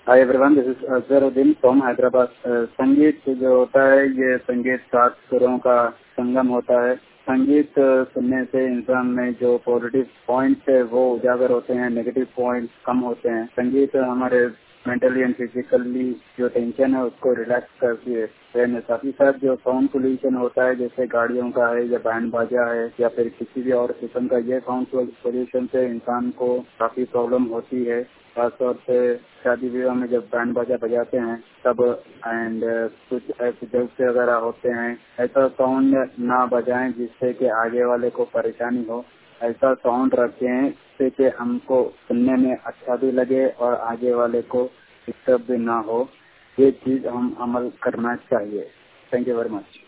Hi everyone, this is Azharuddin from Hyderabad. संगीत जो होता है ये संगीत 7 सुरों का संगम होता है। संगीत सुनने से इंसान में जो पॉजिटिव पॉइंट्स है वो उजागर होते हैं, नेगेटिव पॉइंट्स कम होते हैं। संगीत हमारे मेंटली एंड फिजिकली जो टेंशन है उसको रिलैक्स करती है। साथ ही साथ जो साउंड पोल्यूशन होता है जैसे गाड़ियों का है या बैंड बाजा है या फिर किसी भी और किस्म का, ये साउंड पोल्यूशन से इंसान को काफी प्रॉब्लम होती है। खासतौर से शादी विवाह में जब बैंड बाजा बजाते हैं तब, एंड कुछ ऐसे जलसे वगैरह होते हैं, ऐसा साउंड ना बजाएं जिससे कि आगे वाले को परेशानी हो। ऐसा साउंड रखें जिससे कि हमको सुनने में अच्छा भी लगे और आगे वाले को डिस्टर्ब भी ना हो। ये चीज हम अमल करना चाहिए। Thank you very much.